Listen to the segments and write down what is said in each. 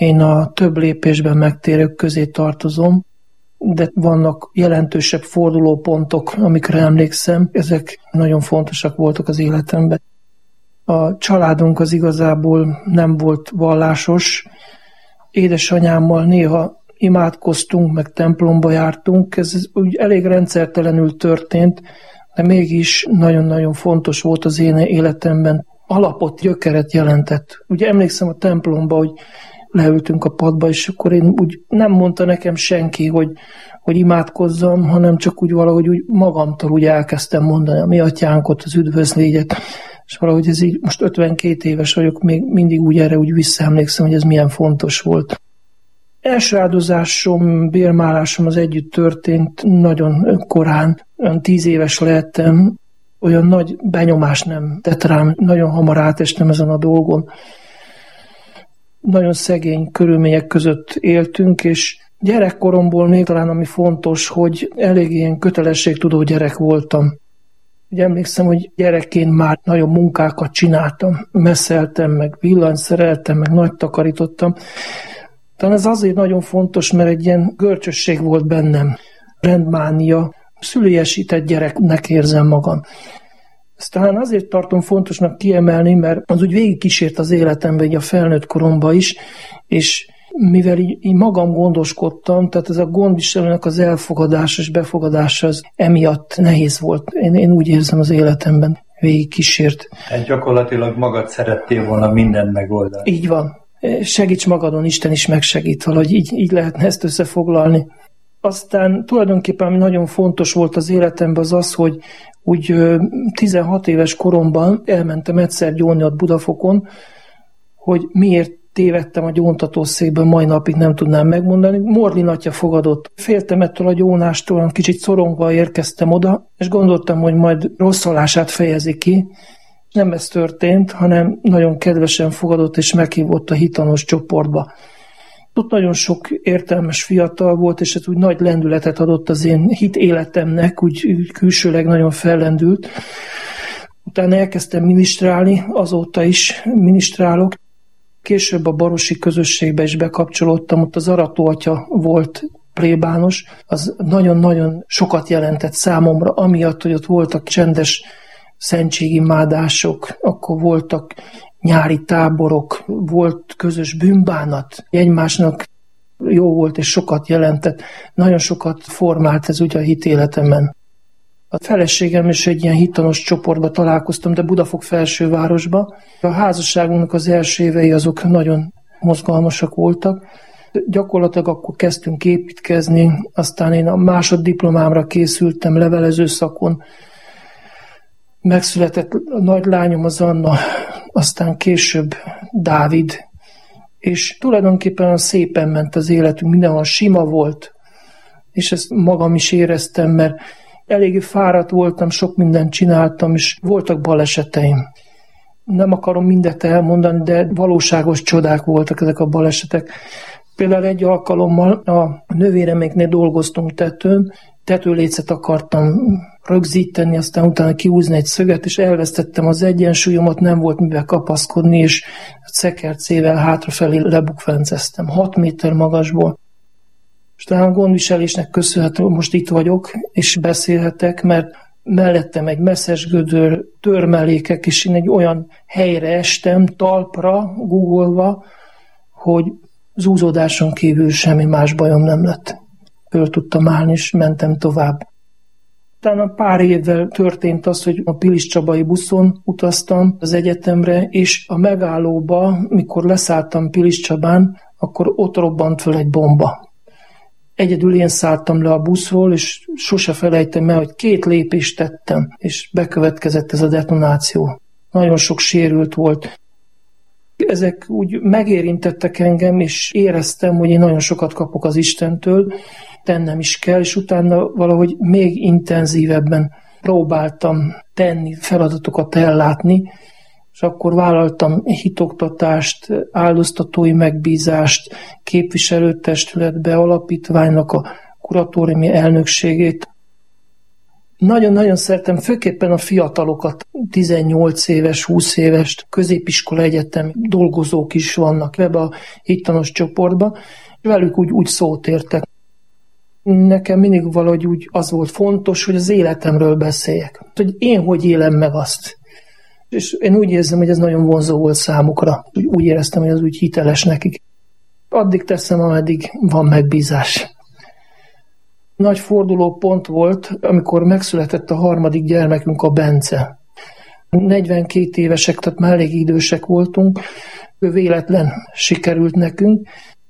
Én a több lépésben megtérők közé tartozom, de vannak jelentősebb fordulópontok, amikre emlékszem. Ezek nagyon fontosak voltak az életemben. A családunk az igazából nem volt vallásos. Édesanyámmal néha imádkoztunk, meg templomba jártunk. Ez úgy elég rendszertelenül történt, de mégis nagyon-nagyon fontos volt az én életemben. Alapot, gyökeret jelentett. Ugye emlékszem a templomba, hogy leültünk a padba, és akkor én úgy nem mondta nekem senki, hogy imádkozzam, hanem csak úgy valahogy úgy magamtól úgy elkezdtem mondani a mi atyánkot, az üdvözlégyet, és valahogy ez így, most 52 éves vagyok, még mindig úgy erre úgy visszaemlékszem, hogy ez milyen fontos volt. Első áldozásom, bérmálásom az együtt történt nagyon korán, olyan 10 éves lehettem, olyan nagy benyomás nem tett rám, nagyon hamar átestem ezen a dolgon. Nagyon szegény körülmények között éltünk, és gyerekkoromból még talán ami fontos, hogy elég ilyen kötelességtudó gyerek voltam. Ugye emlékszem, hogy gyerekként már nagyon munkákat csináltam, messzeltem, meg villanyszereltem, meg nagy takarítottam. Talán ez azért nagyon fontos, mert egy ilyen görcsösség volt bennem, rendmánia, szüliesített gyereknek érzem magam. Ezt talán azért tartom fontosnak kiemelni, mert az úgy végigkísért az életemben, így a felnőtt koromban is, és mivel így magam gondoskodtam, tehát ez a gondviselőnek az elfogadása és befogadása az emiatt nehéz volt. Én úgy érzem az életemben, végigkísért. Tehát gyakorlatilag magad szerettél volna mindent megoldani. Így van. Segíts magadon, Isten is megsegít, valahogy így lehetne ezt összefoglalni. Aztán tulajdonképpen ami nagyon fontos volt az életemben az, hogy úgy 16 éves koromban elmentem egyszer gyónni ott Budafokon, hogy miért tévedtem a gyóntatószékben, mai napig nem tudnám megmondani. Morlin atya fogadott. Féltem ettől a gyónástól, kicsit szorongva érkeztem oda, és gondoltam, hogy majd rosszalását fejezi ki. Nem ez történt, hanem nagyon kedvesen fogadott, és meghívott a hitanos csoportba. Ott nagyon sok értelmes fiatal volt, és ez úgy nagy lendületet adott az én hit életemnek, úgy külsőleg nagyon fellendült. Utána elkezdtem minisztrálni, azóta is minisztrálok. Később a barosi közösségbe is bekapcsolódtam, ott az Arató atya volt plébános, az nagyon-nagyon sokat jelentett számomra, amiatt, hogy ott voltak csendes szentségimádások, akkor voltak nyári táborok, volt közös bűnbánat, egymásnak jó volt és sokat jelentett, nagyon sokat formált ez ugye a hitéletemen. A feleségem is egy ilyen hitanos csoportba találkoztam, de Budafok felsővárosba. A házasságunknak az első évei azok nagyon mozgalmasak voltak. Gyakorlatilag akkor kezdtünk építkezni, aztán én a másoddiplomámra készültem levelező szakon. Megszületett a nagy lányom, az Anna, aztán később Dávid, és tulajdonképpen szépen ment az életünk, mindenhol sima volt, és ezt magam is éreztem, mert eléggé fáradt voltam, sok mindent csináltam, és voltak baleseteim. Nem akarom mindet elmondani, de valóságos csodák voltak ezek a balesetek. Például egy alkalommal a nővéreméknél dolgoztunk tetőn, tetőlécet akartam rögzíteni, aztán utána kiúzni egy szöget, és elvesztettem az egyensúlyomat, nem volt mivel kapaszkodni, és szekercével hátrafelé lebukfenceztem 6 méter magasból. És talán a gondviselésnek köszönhető, most itt vagyok, és beszélhetek, mert mellettem egy messzes gödör, törmelékek, és én egy olyan helyre estem, talpra, guggolva, hogy zúzódáson kívül semmi más bajom nem lett. Föl tudtam állni, és mentem tovább. Utána pár évvel történt az, hogy a Piliscsabai buszon utaztam az egyetemre, és a megállóba, mikor leszálltam Piliscsabán, akkor ott robbant föl egy bomba. Egyedül én szálltam le a buszról, és sose felejtem el, hogy 2 lépést tettem, és bekövetkezett ez a detonáció. Nagyon sok sérült volt. Ezek úgy megérintettek engem, és éreztem, hogy én nagyon sokat kapok az Istentől, tennem is kell, és utána valahogy még intenzívebben próbáltam tenni, feladatokat ellátni, és akkor vállaltam hitoktatást, áldoztatói megbízást, képviselőtestületbe, alapítványnak a kuratóriumi elnökségét. Nagyon-nagyon szeretem, főképpen a fiatalokat, 18 éves, 20 éves, középiskola, egyetem dolgozók is vannak ebbe a hittanos csoportba, és velük úgy szót értek. Nekem mindig valahogy úgy az volt fontos, hogy az életemről beszéljek. Hogy én hogy élem meg azt. És én úgy érzem, hogy ez nagyon vonzó volt számukra. Úgy éreztem, hogy az úgy hiteles nekik. Addig teszem, ameddig van megbízás. Nagy fordulópont volt, amikor megszületett a harmadik gyermekünk, a Bence. 42 évesek, tehát már elég idősek voltunk. Véletlen sikerült nekünk.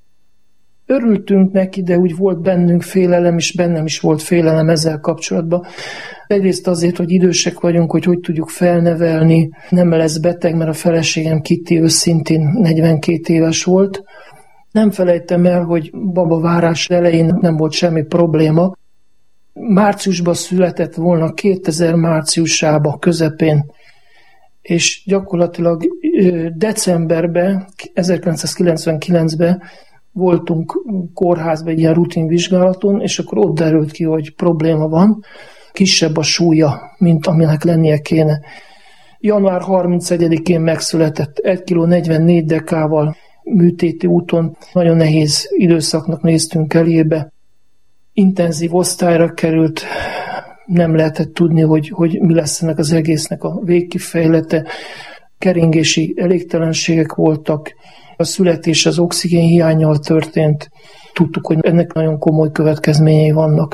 Örültünk neki, de úgy volt bennünk félelem, és bennem is volt félelem ezzel kapcsolatban. Egyrészt azért, hogy idősek vagyunk, hogy tudjuk felnevelni, nem lesz beteg, mert a feleségem Kitty őszintén 42 éves volt. Nem felejtem el, hogy babavárás elején nem volt semmi probléma. Márciusban született volna, 2000 márciusában, közepén, és gyakorlatilag decemberben, 1999-ben voltunk kórházban egy ilyen rutinvizsgálaton, és akkor ott derült ki, hogy probléma van, kisebb a súlya, mint aminek lennie kéne. Január 31-én megszületett, 1 kg 44 dekával, műtéti úton, nagyon nehéz időszaknak néztünk elébe. Intenzív osztályra került, nem lehetett tudni, hogy mi lesz ennek az egésznek a végkifejlete. Keringési elégtelenségek voltak, a születés az oxigén hiánnyal történt. Tudtuk, hogy ennek nagyon komoly következményei vannak.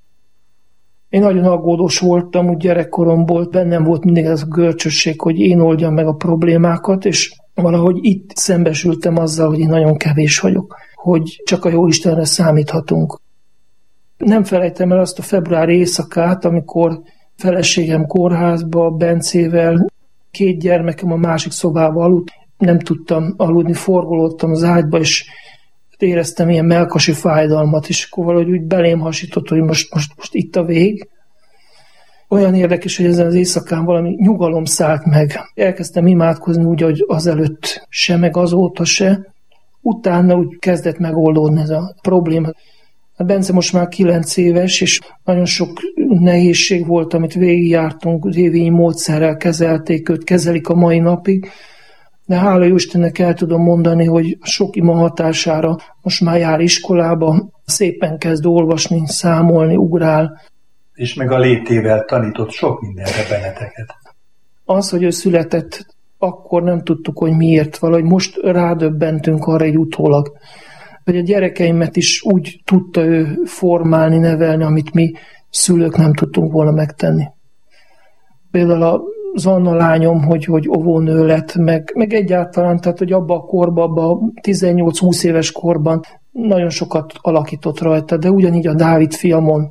Én nagyon aggódós voltam, úgy gyerekkoromból, bennem volt mindig ez a görcsösség, hogy én oldjam meg a problémákat, és valahogy itt szembesültem azzal, hogy én nagyon kevés vagyok, hogy csak a Jóistenre számíthatunk. Nem felejtem el azt a februári éjszakát, amikor feleségem kórházba, Bencével, 2 gyermekem a másik szobába aludt. Nem tudtam aludni, forgolódtam az ágyba, és éreztem ilyen mellkasi fájdalmat, és akkor valahogy úgy belém hasított, hogy most itt a vég. Olyan érdekes, hogy ezen az éjszakán valami nyugalom szállt meg. Elkezdtem imádkozni úgy, hogy azelőtt se, meg azóta se. Utána úgy kezdett megoldódni ez a probléma. A Bence most már 9 éves, és nagyon sok nehézség volt, amit végigjártunk, révényi módszerrel kezelték őt, kezelik a mai napig. De hála jó Istennek el tudom mondani, hogy sok ima hatására most már jár iskolába, szépen kezd olvasni, számolni, ugrál. És meg a létével tanított sok mindenre benneteket. Az, hogy ő született, akkor nem tudtuk, hogy miért. Valahogy most rádöbbentünk arra egy utólag, hogy a gyerekeimet is úgy tudta ő formálni, nevelni, amit mi szülők nem tudtunk volna megtenni. Például az Anna lányom, hogy óvónő lett, meg egyáltalán, tehát hogy abban a korban, abban 18-20 éves korban nagyon sokat alakított rajta, de ugyanígy a Dávid fiamon,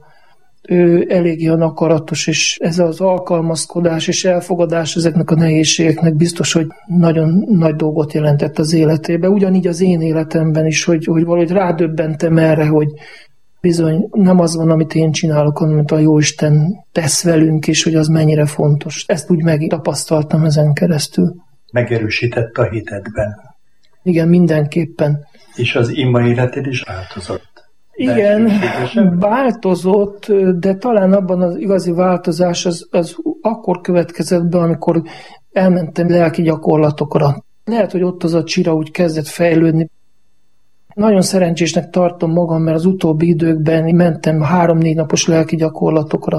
ő eléggé akaratos, és ez az alkalmazkodás és elfogadás ezeknek a nehézségeknek biztos, hogy nagyon nagy dolgot jelentett az életébe. Ugyanígy az én életemben is, hogy valahogy rádöbbentem erre, hogy bizony nem az van, amit én csinálok, hanem amit a Jóisten tesz velünk, és hogy az mennyire fontos. Ezt úgy megtapasztaltam ezen keresztül. Megerősített a hitedben. Igen, mindenképpen. És az ima életed is változott. Igen, változott, de talán abban az igazi változás az akkor következett be, amikor elmentem lelki gyakorlatokra. Lehet, hogy ott az a csira úgy kezdett fejlődni. Nagyon szerencsésnek tartom magam, mert az utóbbi időkben mentem 3-4 napos lelki gyakorlatokra,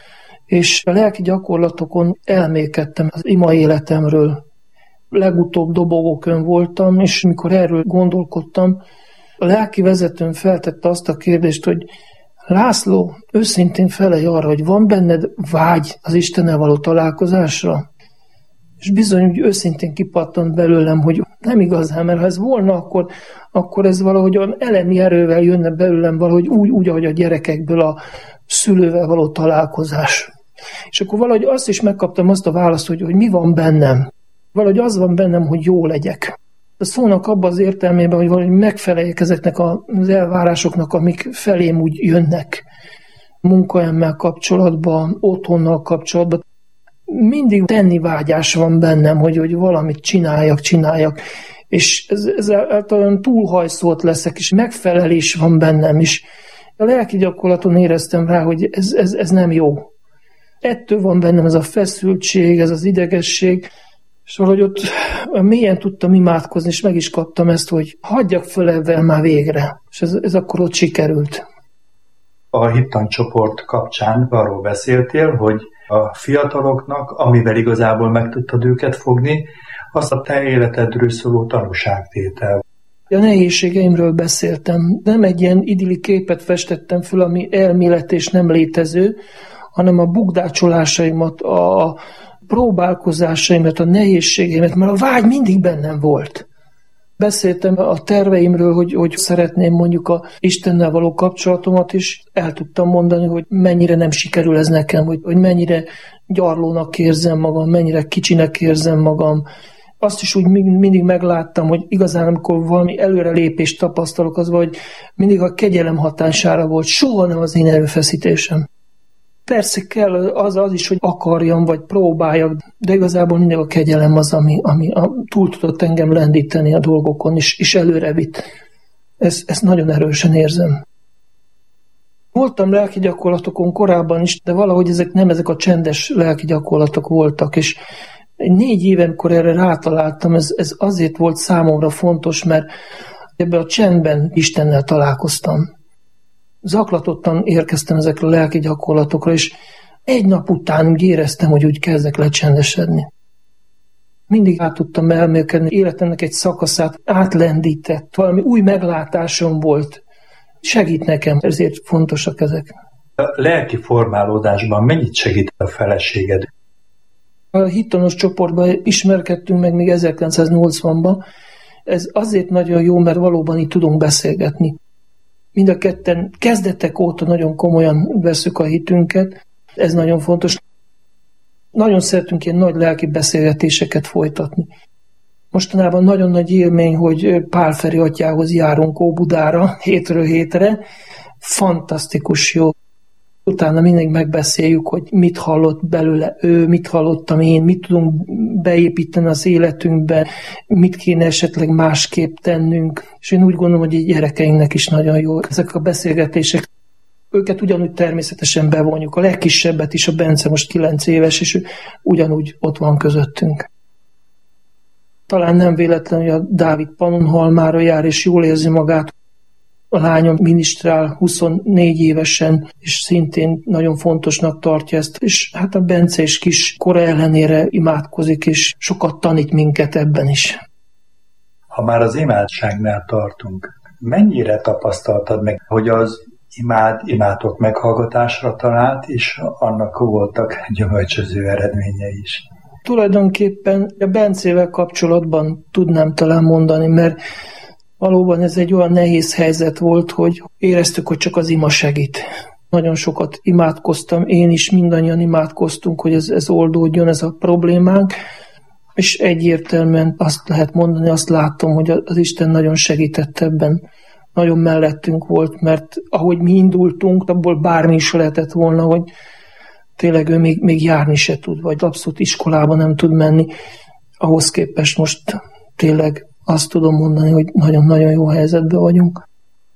és a lelki gyakorlatokon elmélkedtem az ima életemről. Legutóbb Dobogókön voltam, és mikor erről gondolkodtam, a lelki vezetőm feltette azt a kérdést, hogy László, őszintén felej arra, hogy van benned vágy az Istennel való találkozásra? És bizony úgy őszintén kipattant belőlem, hogy nem igazán, mert ha ez volna, akkor ez valahogy olyan elemi erővel jönne belőlem, valahogy úgy, ahogy a gyerekekből a szülővel való találkozás. És akkor valahogy azt is megkaptam azt a választ, hogy mi van bennem. Valahogy az van bennem, hogy jó legyek. A szónak abban az értelmében, hogy valahogy megfeleljek ezeknek az elvárásoknak, amik felém úgy jönnek. Munkahelyimmel kapcsolatban, otthonnal kapcsolatban. Mindig tenni vágyás van bennem, hogy valamit csináljak. És ez általán túlhajszolt leszek, és megfelelés van bennem is. A lelki gyakorlaton éreztem rá, hogy ez nem jó. Ettől van bennem ez a feszültség, ez az idegesség, és valahogy ott mélyen tudtam imádkozni, és meg is kaptam ezt, hogy hagyjak föl ebben már végre. És ez akkor ott sikerült. A hittancsoport kapcsán arról beszéltél, hogy a fiataloknak, amivel igazából meg tudtad őket fogni, az a te életedről szóló tanúságtétel. A nehézségeimről beszéltem. Nem egy ilyen idilli képet festettem föl, ami elmélet és nem létező, hanem a bukdácsolásaimat, a próbálkozásaimat, a nehézségeimet, mert a vágy mindig bennem volt. Beszéltem a terveimről, hogy szeretném mondjuk a Istennel való kapcsolatomat, és el tudtam mondani, hogy mennyire nem sikerül ez nekem, hogy mennyire gyarlónak érzem magam, mennyire kicsinek érzem magam. Azt is úgy mindig megláttam, hogy igazán amikor valami előrelépést tapasztalok, az vagy mindig a kegyelem hatására volt, soha nem az én erőfeszítésem. Persze kell az is, hogy akarjam, vagy próbáljak, de igazából mindig a kegyelem az, ami túl tudott engem lendíteni a dolgokon, és előre vitt. Ezt nagyon erősen érzem. Voltam lelki gyakorlatokon korábban is, de valahogy ezek a csendes lelki gyakorlatok voltak, és 4 éve, amikor erre rátaláltam, ez azért volt számomra fontos, mert ebben a csendben Istennel találkoztam. Zaklatottan érkeztem ezekre a lelki gyakorlatokra, és egy nap után úgy éreztem, hogy úgy kezdek lecsendesedni. Mindig át tudtam elmélkedni, életemnek egy szakaszát átlendített, valami új meglátásom volt. Segít nekem, ezért fontosak ezek. A lelki formálódásban mennyit segít a feleséged? A hittanos csoportban ismerkedtünk meg még 1980-ban. Ez azért nagyon jó, mert valóban itt tudunk beszélgetni. Mind a ketten kezdetek óta nagyon komolyan veszük a hitünket. Ez nagyon fontos. Nagyon szeretünk ilyen nagy lelki beszélgetéseket folytatni. Mostanában nagyon nagy élmény, hogy Pál Feri atyához járunk Óbudára hétről hétre. Fantasztikus jó. Utána mindig megbeszéljük, hogy mit hallott belőle ő, mit hallottam én, mit tudunk beépíteni az életünkbe, mit kéne esetleg másképp tennünk. És én úgy gondolom, hogy így gyerekeinknek is nagyon jó ezek a beszélgetések. Őket ugyanúgy természetesen bevonjuk. A legkisebbet is, a Bence most 9 éves, és ő ugyanúgy ott van közöttünk. Talán nem véletlen, hogy a Dávid Pannonhalmára jár, és jól érzi magát. A lányom minisztrál 24 évesen, és szintén nagyon fontosnak tartja ezt, és hát a Bence is kis kora ellenére imádkozik, és sokat tanít minket ebben is. Ha már az imádságnál tartunk, mennyire tapasztaltad meg, hogy az imátok meghallgatásra talált, és annak voltak gyümölcsöző eredményei is? Tulajdonképpen a Bencével kapcsolatban tudnám talán mondani, mert valóban ez egy olyan nehéz helyzet volt, hogy éreztük, hogy csak az ima segít. Nagyon sokat imádkoztam, én is, mindannyian imádkoztunk, hogy ez oldódjon, ez a problémánk, és egyértelműen azt lehet mondani, azt látom, hogy az Isten nagyon segített ebben. Nagyon mellettünk volt, mert ahogy mi indultunk, abból bármi is lehetett volna, hogy tényleg ő még járni se tud, vagy abszolút iskolába nem tud menni. Ahhoz képest most tényleg azt tudom mondani, hogy nagyon-nagyon jó helyzetben vagyunk.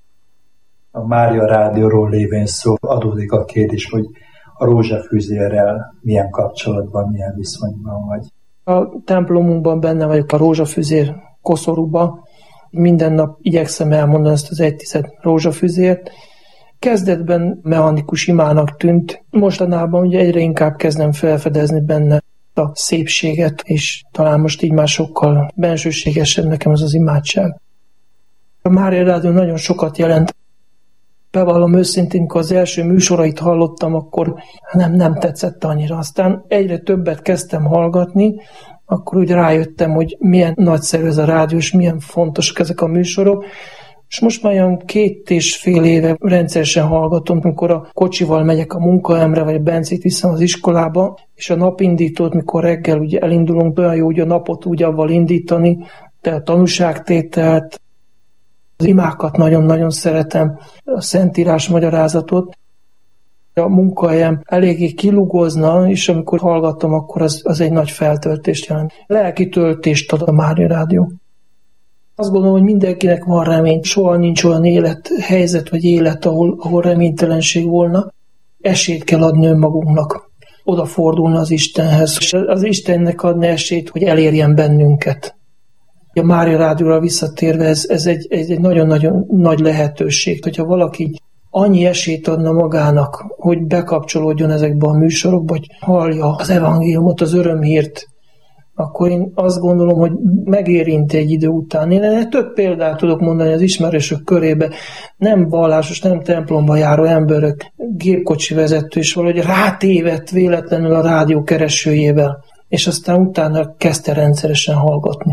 A Mária Rádióról lévén szó, adódik a kérdés, hogy a rózsafüzérrel milyen kapcsolatban, milyen viszonyban vagy. A templomunkban benne vagyok a rózsafüzér koszorúba. Minden nap igyekszem elmondani ezt az 1 rózsafüzért. Kezdetben mechanikus imának tűnt, mostanában ugye egyre inkább kezdem felfedezni benne a szépséget, és talán most így már sokkal bensőségesebb nekem az imádság. A Mária Rádió nagyon sokat jelent. Bevallom őszintén, amikor az első műsorait hallottam, akkor nem tetszett annyira. Aztán egyre többet kezdtem hallgatni, akkor úgy rájöttem, hogy milyen nagyszerű ez a rádió, és milyen fontosak ezek a műsorok. És most már olyan 2,5 éve rendszeresen hallgatom, amikor a kocsival megyek a munkahelyemre, vagy a Bencét viszem az iskolába, és a napindítót, mikor reggel ugye elindulunk, olyan jó, hogy a napot úgy avval indítani, de a tanúságtételt, az imákat nagyon-nagyon szeretem, a Szentírás magyarázatot. A munkahelyem eléggé kilugozna, és amikor hallgatom, akkor az egy nagy feltöltést jelent. Lelki töltést ad a Mária Rádió. Azt gondolom, hogy mindenkinek van remény. Soha nincs olyan élethelyzet vagy élet, ahol reménytelenség volna. Esélyt kell adni önmagunknak. odafordulna az Istenhez, és az Istennek adna esélyt, hogy elérjen bennünket. A Mária Rádióra visszatérve, ez egy nagyon-nagyon nagy lehetőség, hogyha valaki annyi esélyt adna magának, hogy bekapcsolódjon ezekbe a műsorokba, hogy hallja az evangéliumot, az örömhírt, akkor én azt gondolom, hogy megérinti egy idő után. Én több példát tudok mondani az ismerősök körébe, nem vallásos, nem templomba járó emberek, gépkocsi vezető, és valahogy rátévedt véletlenül a rádió keresőjével, és aztán utána kezdte rendszeresen hallgatni.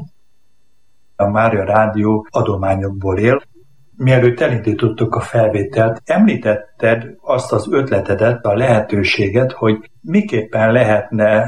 A Mária Rádió adományokból él. Mielőtt elindítottuk a felvételt, említetted azt az ötletedet, a lehetőséget, hogy miképpen lehetne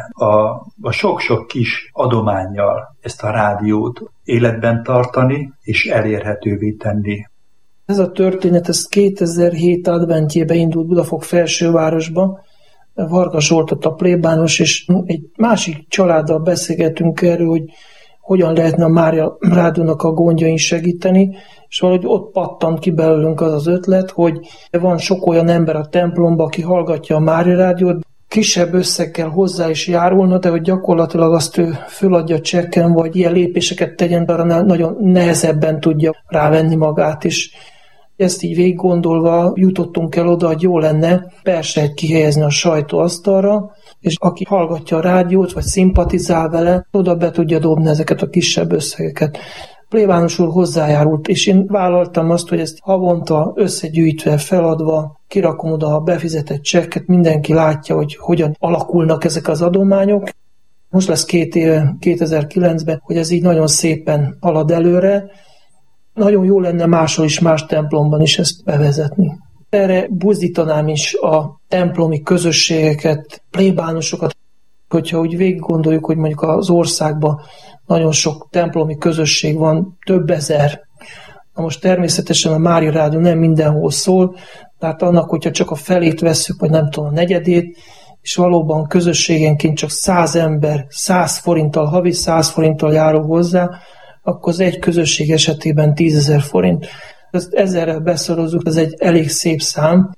a sok-sok kis adománnyal ezt a rádiót életben tartani és elérhetővé tenni. Ez a történet, ez 2007 adventjében indult Budafok felsővárosba, Varga Zsoltot a plébános, és egy másik családdal beszélgetünk erről, hogy hogyan lehetne a Mária Rádiónak a gondjain segíteni, és valahogy ott pattant ki belőlünk az ötlet, hogy van sok olyan ember a templomban, aki hallgatja a Mária Rádiót, kisebb összeggel hozzá is járulna, de hogy gyakorlatilag azt ő föladja csekken, vagy ilyen lépéseket tegyen, arra nagyon nehezebben tudja rávenni magát, és ezt így végig gondolva jutottunk el oda, hogy jó lenne persejt kihelyezni a sajtóasztalra, és aki hallgatja a rádiót, vagy szimpatizál vele, oda be tudja dobni ezeket a kisebb összegeket. Plébános úr hozzájárult, és én vállaltam azt, hogy ezt havonta összegyűjtve, feladva, kirakom oda a befizetett csekket, mindenki látja, hogy hogyan alakulnak ezek az adományok. Most lesz 2 éve, 2009-ben, hogy ez így nagyon szépen halad előre. Nagyon jó lenne máshol is, más templomban is ezt bevezetni. Erre buzdítanám is a templomi közösségeket, plébánosokat, hogyha úgy végig gondoljuk, hogy mondjuk az országban nagyon sok templomi közösség van, több ezer. Na most természetesen a Mária Rádió nem mindenhol szól, tehát annak, hogyha csak a felét vesszük, vagy nem tudom, a negyedét, és valóban közösségenként csak 100 ember 100 forinttal, havi 100 forinttal járul hozzá, akkor az egy közösség esetében 10 000 forint. Ezt ezerrel beszorozzuk, ez egy elég szép szám.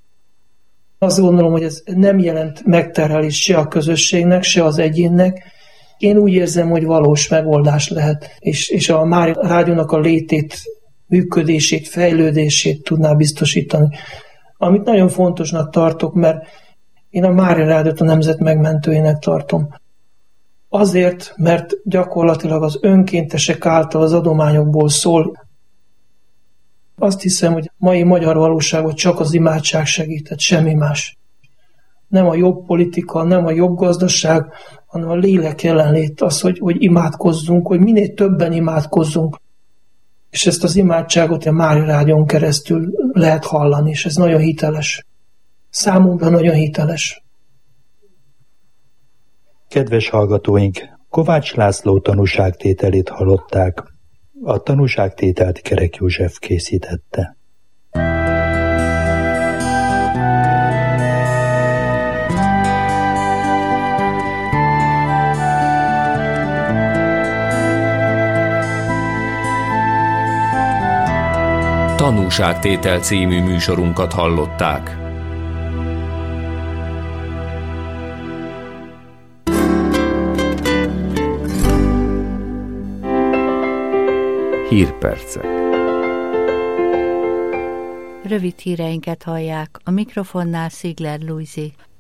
Azt gondolom, hogy ez nem jelent megterhelés se a közösségnek, se az egyénnek. Én úgy érzem, hogy valós megoldás lehet, és a Mária Rádiónak a létét, működését, fejlődését tudná biztosítani. Amit nagyon fontosnak tartok, mert én a Mária Rádiót a nemzet megmentőjének tartom. Azért, mert gyakorlatilag az önkéntesek által az adományokból szól. Azt hiszem, hogy mai magyar valóságot csak az imádság segített, semmi más. Nem a jobb politika, nem a jobb gazdaság, hanem a lélek jelenlét, az, hogy imádkozzunk, hogy minél többen imádkozzunk. És ezt az imádságot a Mária Rádión keresztül lehet hallani, és ez nagyon hiteles. Számunkra nagyon hiteles. Kedves hallgatóink, Kovács László tanúságtételét hallották. A tanúságtételt Kerek József készítette. Tanúságtétel című műsorunkat hallották. Hírpercek. Rövid híreinket hallják, a mikrofonnál Szigler Lujzi.